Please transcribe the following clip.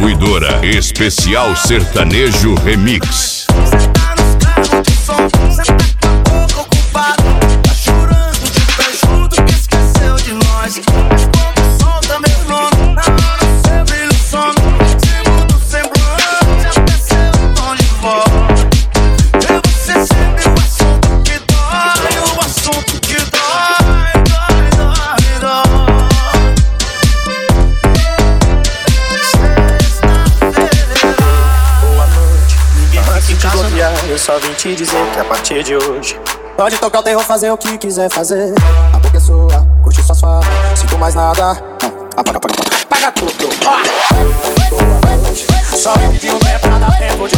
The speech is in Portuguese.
Distribuidora Especial Sertanejo Remix. Eu só vim te dizer que a partir de hoje pode tocar o terror, fazer o que quiser fazer. A boca é sua, curte suas falas, sinto mais nada. Apaga tudo. Boa noite. Só eu que o é pra dar tempo de